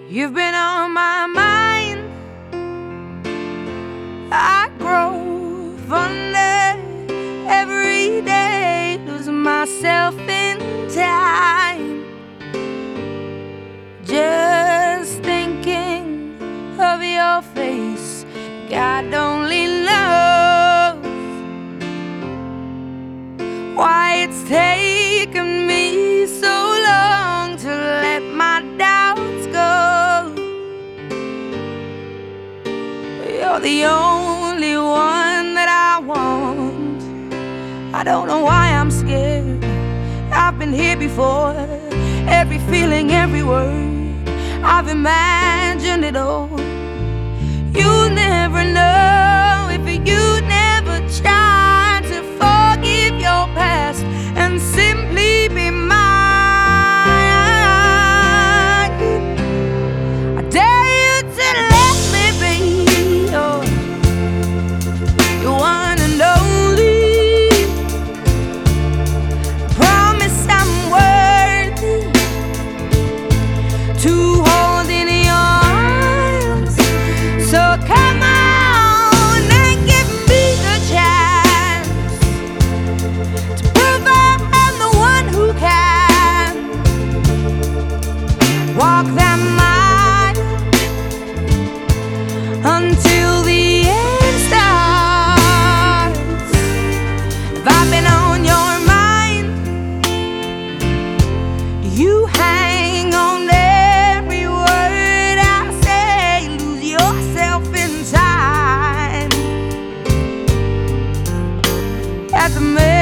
You've been on my mind. I grow fonder every day, losing myself in time. Just thinking of your face, God only knows why it's taken me so long to let my doubts go. You're the only one that I want. I don't know why I'm scared. I've been here before. Every feeling, every word, I've imagined it all. You'll never know if you never try to forgive your past and simply be mine. I dare you to let me be your one and only. I promise I'm worthy to hold in your arms. So come on and give me the chance to prove I'm the one who can walk that mile until the end starts. If I've been on your mind, you hang on every word I say, lose yourself in time. At the